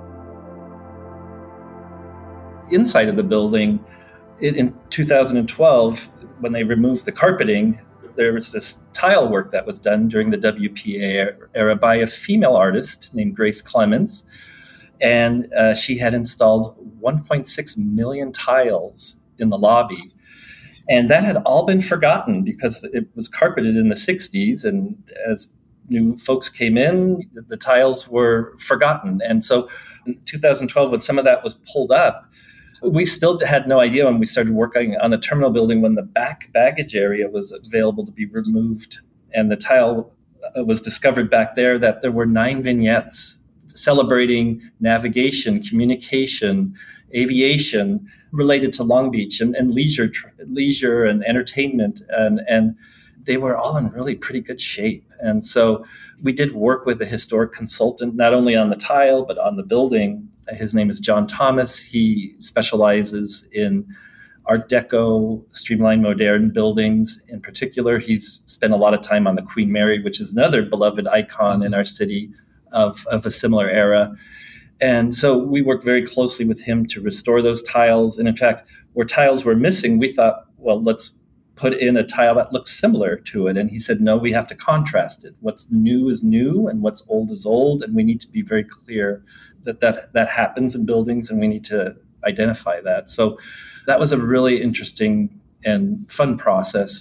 Inside of the building, in 2012, when they removed the carpeting, there was this tile work that was done during the WPA era by a female artist named Grace Clements. And she had installed 1.6 million tiles in the lobby. And that had all been forgotten because it was carpeted in the 60s. And as new folks came in, the tiles were forgotten. And so in 2012, when some of that was pulled up, we still had no idea when we started working on the terminal building when the back baggage area was available to be removed. And the tile was discovered back there that there were 9 vignettes celebrating navigation, communication, aviation related to Long Beach and leisure and entertainment. And they were all in really pretty good shape. And so we did work with a historic consultant, not only on the tile, but on the building. His name is John Thomas. He specializes in Art Deco, streamlined modern buildings. In particular, he's spent a lot of time on the Queen Mary, which is another beloved icon in our city of a similar era. And so we worked very closely with him to restore those tiles. And in fact, where tiles were missing, we thought, well, let's put in a tile that looks similar to it. And he said, no, we have to contrast it. What's new is new and what's old is old. And we need to be very clear that happens in buildings and we need to identify that. So that was a really interesting and fun process.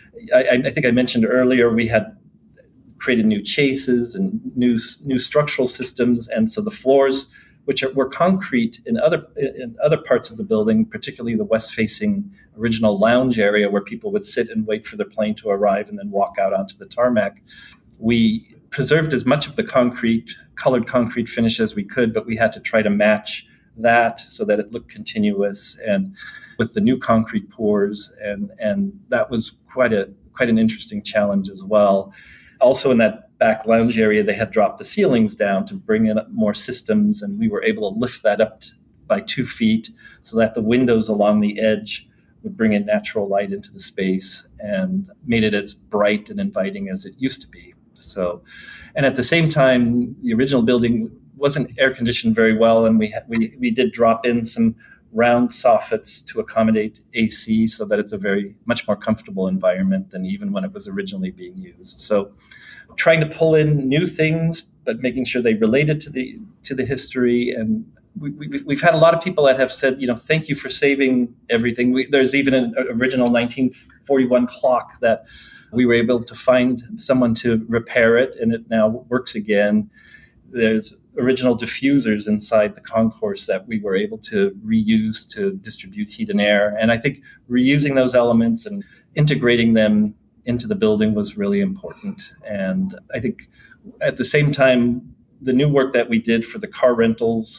I think I mentioned earlier, we had created new chases and new structural systems. And so the floors, which were concrete in other parts of the building, particularly the west-facing original lounge area where people would sit and wait for their plane to arrive and then walk out onto the tarmac. We preserved as much of the colored concrete finish as we could, but we had to try to match that so that it looked continuous and with the new concrete pours. And that was quite an interesting challenge as well. Also in that back lounge area, they had dropped the ceilings down to bring in more systems, and we were able to lift that up by 2 feet so that the windows along the edge would bring in natural light into the space and made it as bright and inviting as it used to be. So, and at the same time, the original building wasn't air conditioned very well, and we did drop in some round soffits to accommodate AC so that it's a much more comfortable environment than even when it was originally being used. So trying to pull in new things, but making sure they related to the history. And we've had a lot of people that have said, thank you for saving everything. There's even an original 1941 clock that we were able to find someone to repair it, and it now works again. There's original diffusers inside the concourse that we were able to reuse to distribute heat and air. And I think reusing those elements and integrating them into the building was really important. And I think at the same time, the new work that we did for the car rentals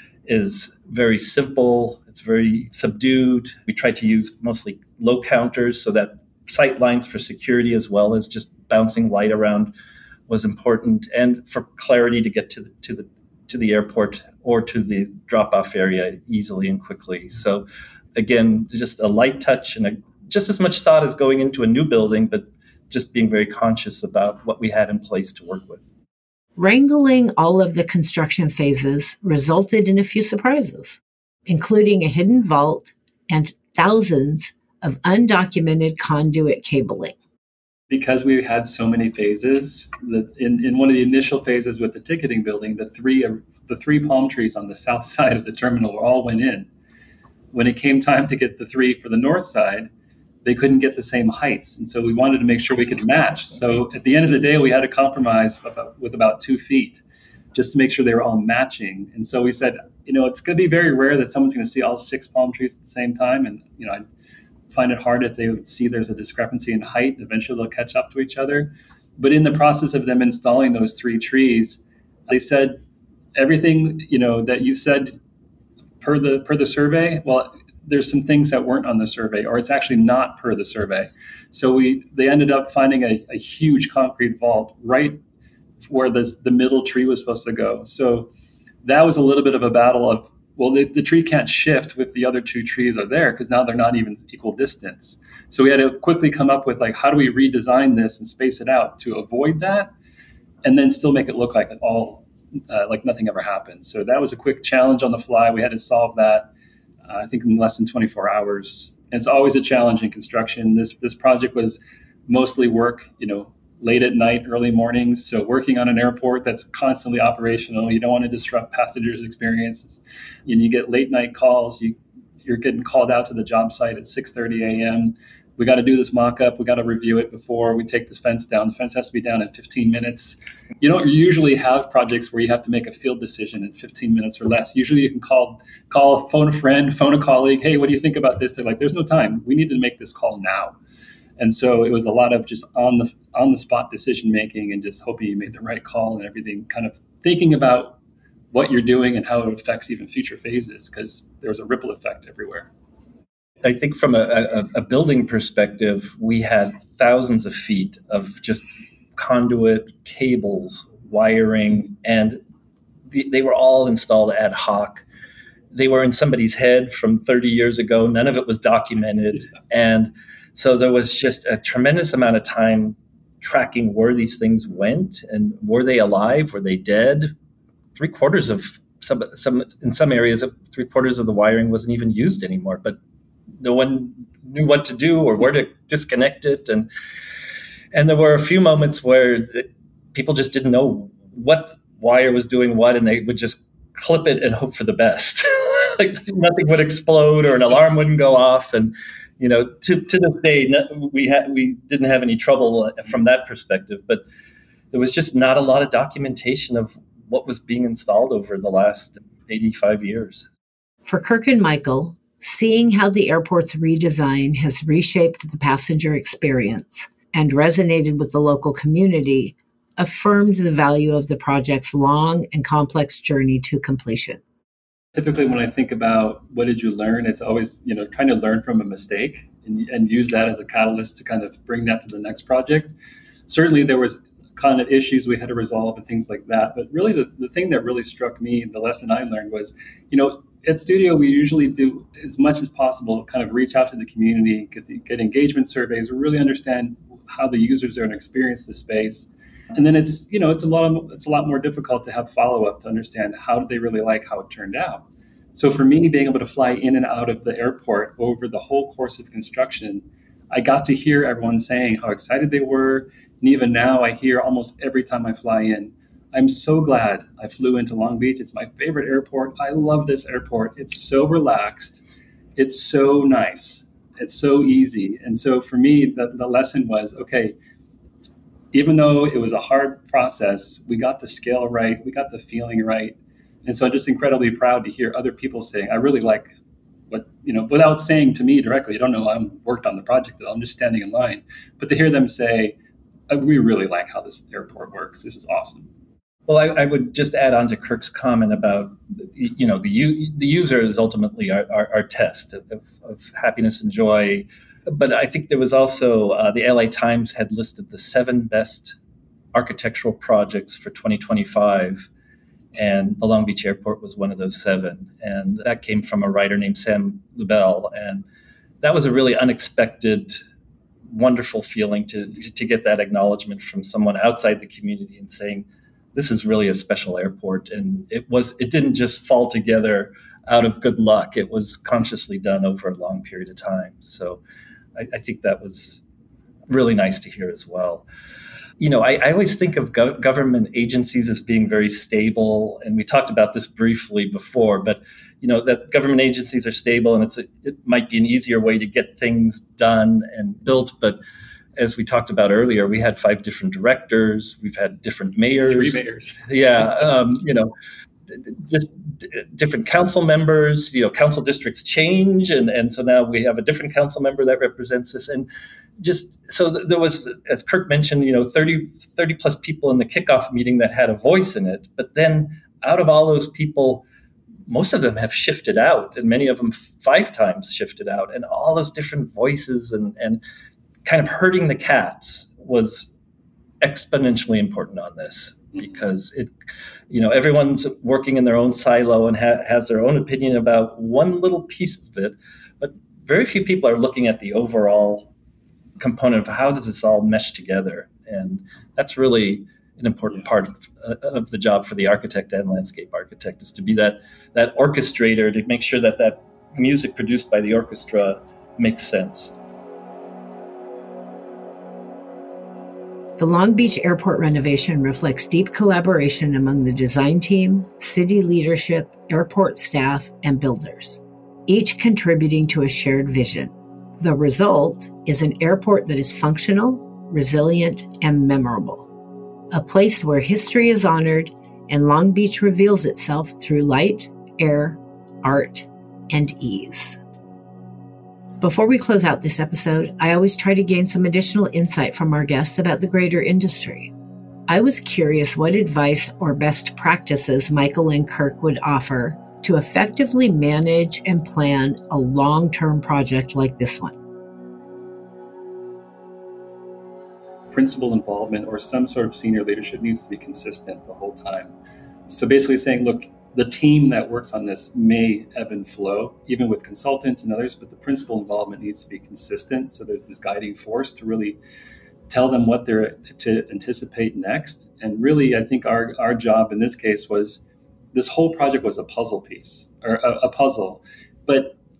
is very simple. It's very subdued. We tried to use mostly low counters so that sight lines for security as well as just bouncing light around was important, and for clarity to get to the airport or to the drop-off area easily and quickly. So again, just a light touch and just as much thought as going into a new building, but just being very conscious about what we had in place to work with. Wrangling all of the construction phases resulted in a few surprises, including a hidden vault and thousands of undocumented conduit cabling. Because we had so many phases, in one of the initial phases with the ticketing building, the three palm trees on the south side of the terminal all went in. When it came time to get the three for the north side, they couldn't get the same heights. And so we wanted to make sure we could match. So at the end of the day, we had to compromise with about 2 feet just to make sure they were all matching. And so we said, it's going to be very rare that someone's going to see all 6 palm trees at the same time. And, I find it hard if they would see there's a discrepancy in height. Eventually they'll catch up to each other. But in the process of them installing those 3 trees, they said everything, that you said per the survey. Well, there's some things that weren't on the survey, or it's actually not per the survey. So they ended up finding a huge concrete vault right where the middle tree was supposed to go. So that was a little bit of a battle of, well, the tree can't shift if the other 2 trees are there because now they're not even equal distance. So we had to quickly come up with how do we redesign this and space it out to avoid that and then still make it look like like nothing ever happened. So that was a quick challenge on the fly. We had to solve that, I think, in less than 24 hours. And it's always a challenge in construction. This project was mostly work, late at night, early mornings. So working on an airport that's constantly operational, you don't want to disrupt passengers' experiences. You get late night calls. You're getting called out to the job site at 6:30 a.m. We got to do this mock-up. We got to review it before we take this fence down. The fence has to be down in 15 minutes. You don't usually have projects where you have to make a field decision in 15 minutes or less. Usually you can call, phone a friend, phone a colleague. Hey, what do you think about this? They're like, there's no time. We need to make this call now. And so it was a lot of just on the spot decision making and just hoping you made the right call and everything, kind of thinking about what you're doing and how it affects even future phases, because there was a ripple effect everywhere. I think from a building perspective, we had thousands of feet of just conduit, cables, wiring, and they were all installed ad hoc. They were in somebody's head from 30 years ago. None of it was documented. And so there was just a tremendous amount of time tracking where these things went and were they alive? Were they dead? In some areas, 3/4 of the wiring wasn't even used anymore. But no one knew what to do or where to disconnect it. And there were a few moments where people just didn't know what wire was doing what, and they would just clip it and hope for the best. Like nothing would explode or an alarm wouldn't go off. And, to this day, we didn't have any trouble from that perspective, but there was just not a lot of documentation of what was being installed over the last 85 years. For Kirk and Michael, seeing how the airport's redesign has reshaped the passenger experience and resonated with the local community affirmed the value of the project's long and complex journey to completion. Typically, when I think about what did you learn, it's always, trying to learn from a mistake and use that as a catalyst to kind of bring that to the next project. Certainly, there was kind of issues we had to resolve and things like that. But really, the thing that really struck me, the lesson I learned was, at Studio, we usually do as much as possible, kind of reach out to the community, get engagement surveys, really understand how the users are going to experience the space. And then it's a lot more difficult to have follow-up to understand how did they really like how it turned out. So for me, being able to fly in and out of the airport over the whole course of construction, I got to hear everyone saying how excited they were. And even now I hear almost every time I fly in, I'm so glad I flew into Long Beach. It's my favorite airport. I love this airport. It's so relaxed. It's so nice. It's so easy. And so for me, the lesson was, okay, even though it was a hard process, we got the scale right, we got the feeling right. And so I'm just incredibly proud to hear other people saying, I really like what, without saying to me directly, I don't know, I'm worked on the project at all, I'm just standing in line. But to hear them say, we really like how this airport works, this is awesome. Well, I would just add on to Kirk's comment about, the user is ultimately our test of happiness and joy. But I think there was also, the LA Times had listed the 7 best architectural projects for 2025, and the Long Beach Airport was one of those 7. And that came from a writer named Sam Lubell. And that was a really unexpected, wonderful feeling to get that acknowledgement from someone outside the community and saying, this is really a special airport. And it didn't just fall together out of good luck. It was consciously done over a long period of time. So I think that was really nice to hear as well. I always think of government agencies as being very stable. And we talked about this briefly before, but, that government agencies are stable and it might be an easier way to get things done and built. But as we talked about earlier, we had 5 different directors. We've had different mayors. 3 mayors. Yeah. Just different council members, council districts change. And so now we have a different council member that represents us. And just so there was, as Kirk mentioned, 30 plus people in the kickoff meeting that had a voice in it. But then out of all those people, most of them have shifted out, and many of them 5 times shifted out. And all those different voices and kind of herding the cats was exponentially important on this. Because everyone's working in their own silo and has their own opinion about one little piece of it, but very few people are looking at the overall component of how does this all mesh together, and that's really an important part of the job for the architect and landscape architect, is to be that orchestrator to make sure that music produced by the orchestra makes sense. The Long Beach Airport renovation reflects deep collaboration among the design team, city leadership, airport staff, and builders, each contributing to a shared vision. The result is an airport that is functional, resilient, and memorable, a place where history is honored and Long Beach reveals itself through light, air, art, and ease. Before we close out this episode, I always try to gain some additional insight from our guests about the greater industry. I was curious what advice or best practices Michael and Kirk would offer to effectively manage and plan a long-term project like this one. Principal involvement or some sort of senior leadership needs to be consistent the whole time. So basically saying, look, the team that works on this may ebb and flow, even with consultants and others, but the principal involvement needs to be consistent. So there's this guiding force to really tell them what they're to anticipate next. And really, I think our job in this case was, this whole project was a puzzle piece, or a puzzle. But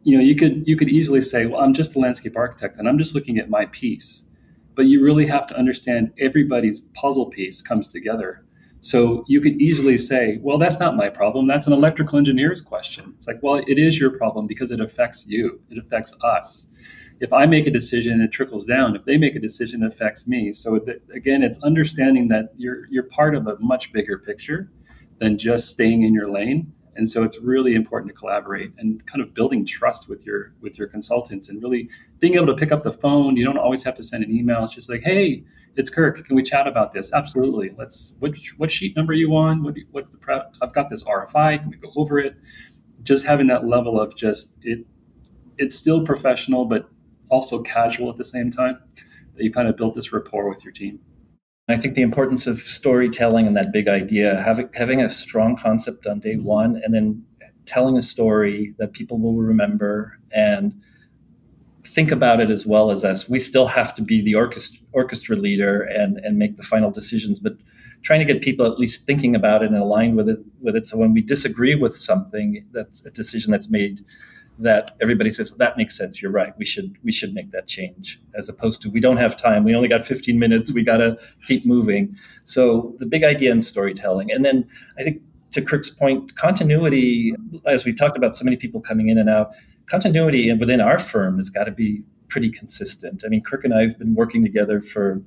you could easily say, well, I'm just a landscape architect and I'm just looking at my piece. But you really have to understand everybody's puzzle piece comes together. So you could easily say, well, that's not my problem. That's an electrical engineer's question. It's like, well, it is your problem because it affects you. It affects us. If I make a decision, it trickles down. If they make a decision, it affects me. So again, it's understanding that you're part of a much bigger picture than just staying in your lane. And so it's really important to collaborate and kind of building trust with your consultants and really being able to pick up the phone. You don't always have to send an email. It's just like, hey, it's Kirk. Can we chat about this? Absolutely. What sheet number are you on? What's the prep? I've got this RFI. Can we go over it? Just having that level of it's still professional, but also casual at the same time, that you kind of built this rapport with your team. I think the importance of storytelling and that big idea, having a strong concept on day one, and then telling a story that people will remember and think about it as well as us. We still have to be the orchestra leader and make the final decisions, but trying to get people at least thinking about it and aligned with it. So when we disagree with something, that's a decision that's made, that everybody says, that makes sense. You're right. We should make that change, as opposed to, we don't have time. We only got 15 minutes. We got to keep moving. So the big idea in storytelling. And then I think, to Kirk's point, continuity, as we talked about so many people coming in and out, continuity within our firm has got to be pretty consistent. I mean, Kirk and I have been working together for,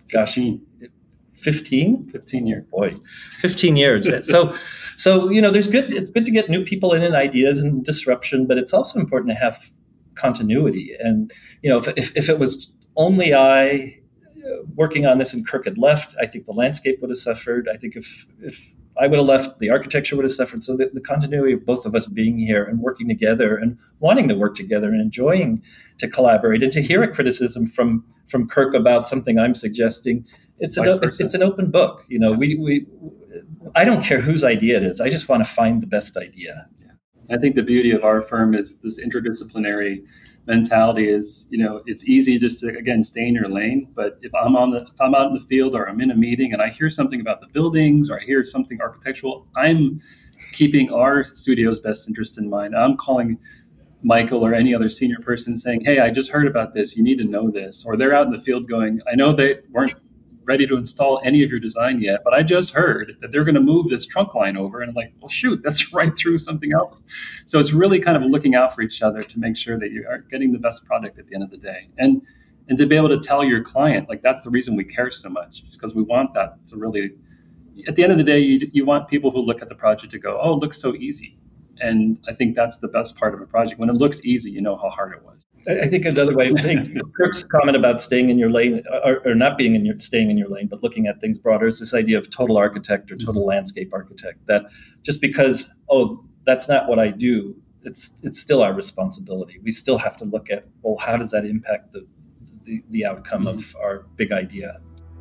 15 years. Boy, 15 years. So it's good to get new people in and ideas and disruption, but it's also important to have continuity. And, if it was only I working on this and Kirk had left, I think the landscape would have suffered. I think if I would have left, the architecture would have suffered. So the continuity of both of us being here and working together and wanting to work together and enjoying to collaborate and to hear a criticism from Kirk about something I'm suggesting, it's an open book. I don't care whose idea it is. I just want to find the best idea. Yeah. I think the beauty of our firm is this interdisciplinary mentality is, it's easy just to, again, stay in your lane. But if I'm out in the field or I'm in a meeting and I hear something about the buildings or I hear something architectural, I'm keeping our studio's best interest in mind. I'm calling Michael or any other senior person saying, hey, I just heard about this. You need to know this. Or they're out in the field going, I know they weren't ready to install any of your design yet, but I just heard that they're going to move this trunk line over. And I'm like, well, shoot, that's right through something else. So it's really kind of looking out for each other to make sure that you are getting the best product at the end of the day. And to be able to tell your client, like, that's the reason we care so much. It's because we want that to really, at the end of the day, you want people who look at the project to go, oh, it looks so easy. And I think that's the best part of a project. When it looks easy, you know how hard it was. I think another way of saying Kirk's comment about staying in your lane or not staying in your lane, but looking at things broader, is this idea of total architect or total landscape architect, that just because, that's not what I do, it's still our responsibility. We still have to look at, well, how does that impact the outcome of our big idea?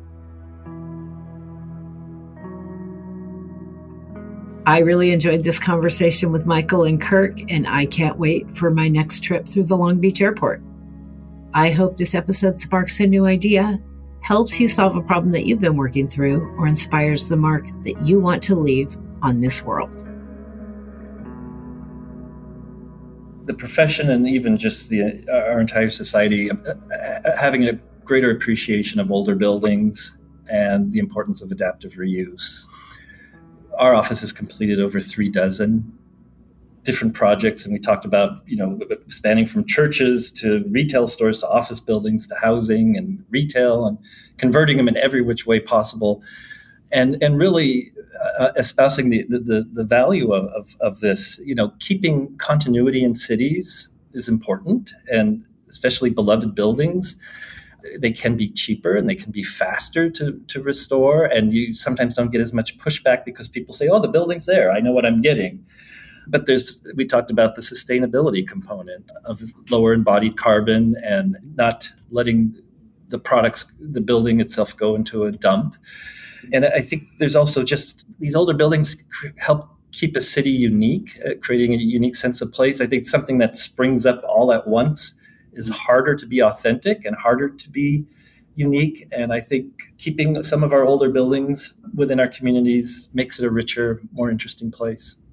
I really enjoyed this conversation with Michael and Kirk, and I can't wait for my next trip through the Long Beach airport. I hope this episode sparks a new idea, helps you solve a problem that you've been working through, or inspires the mark that you want to leave on this world. The profession and even just our entire society having a greater appreciation of older buildings and the importance of adaptive reuse. Our office has completed over 36 different projects, and we talked about, spanning from churches to retail stores to office buildings to housing and retail, and converting them in every which way possible, and really espousing the value of this. Keeping continuity in cities is important, and especially beloved buildings. They can be cheaper and they can be faster to restore. And you sometimes don't get as much pushback because people say, oh, the building's there. I know what I'm getting. But we talked about the sustainability component of lower embodied carbon and not letting the building itself go into a dump. And I think there's also just these older buildings help keep a city unique, creating a unique sense of place. I think something that springs up all at once is harder to be authentic and harder to be unique. And I think keeping some of our older buildings within our communities makes it a richer, more interesting place.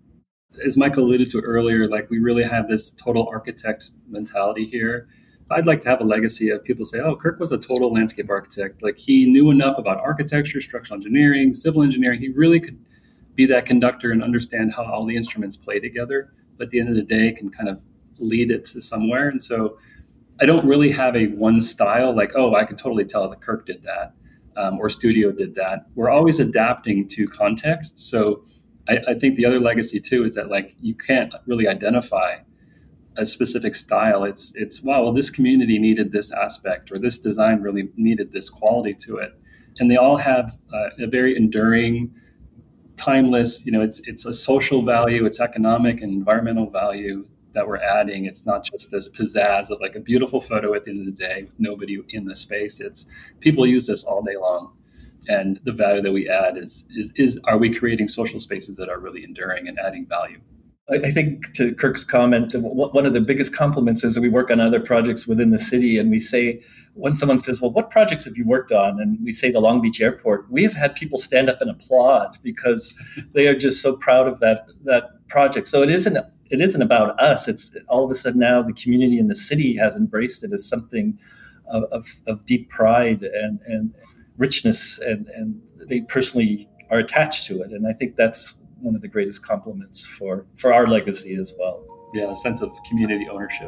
As Michael alluded to earlier, like we really have this total architect mentality here. I'd like to have a legacy of people say, oh, Kirk was a total landscape architect. Like he knew enough about architecture, structural engineering, civil engineering. He really could be that conductor and understand how all the instruments play together. But at the end of the day, can kind of lead it to somewhere. And so I don't really have a one style like, oh, I can totally tell that Kirk did that or Studio did that. We're always adapting to context. So I think the other legacy too is that like you can't really identify a specific style. It's wow, well, this community needed this aspect or this design really needed this quality to it. And they all have a very enduring, timeless, it's a social value, it's economic and environmental value that we're adding. It's not just this pizzazz of like a beautiful photo at the end of the day with nobody in the space. It's people use this all day long. And the value that we add is are we creating social spaces that are really enduring and adding value? I think to Kirk's comment, one of the biggest compliments is that we work on other projects within the city. And we say, when someone says, well, what projects have you worked on? And we say the Long Beach Airport, we have had people stand up and applaud because they are just so proud of that project. So it isn't about us. It's all of a sudden now the community in the city has embraced it as something of deep pride and richness, and they personally are attached to it. And I think that's one of the greatest compliments for our legacy as well. Yeah, a sense of community ownership.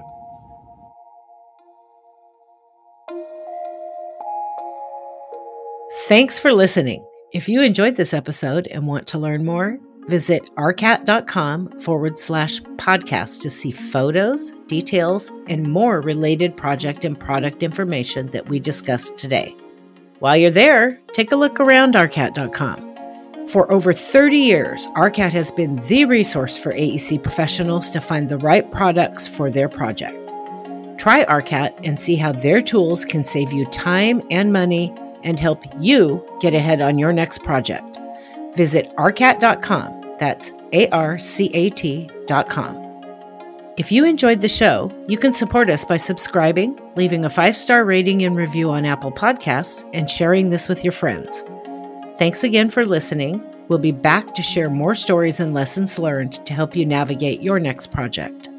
Thanks for listening. If you enjoyed this episode and want to learn more, visit arcat.com/podcast to see photos, details, and more related project and product information that we discussed today. While you're there, take a look around arcat.com. For over 30 years, ARCAT has been the resource for AEC professionals to find the right products for their project. Try ARCAT and see how their tools can save you time and money and help you get ahead on your next project. Visit arcat.com. That's ARCAT.com. If you enjoyed the show, you can support us by subscribing, leaving a 5-star rating and review on Apple Podcasts, and sharing this with your friends. Thanks again for listening. We'll be back to share more stories and lessons learned to help you navigate your next project.